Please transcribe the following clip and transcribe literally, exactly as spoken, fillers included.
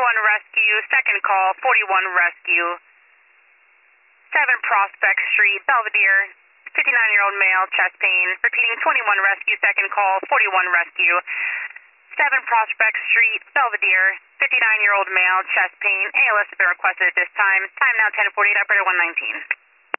forty-one Rescue, second call, forty-one Rescue. seven Prospect Street, Belvedere, fifty-nine-year-old male, chest pain. Repeating, twenty-one Rescue, second call, forty-one Rescue. seven Prospect Street, Belvedere, fifty-nine-year-old male, chest pain. A L S has been requested at this time. Time now ten forty-eight, operator one nineteen.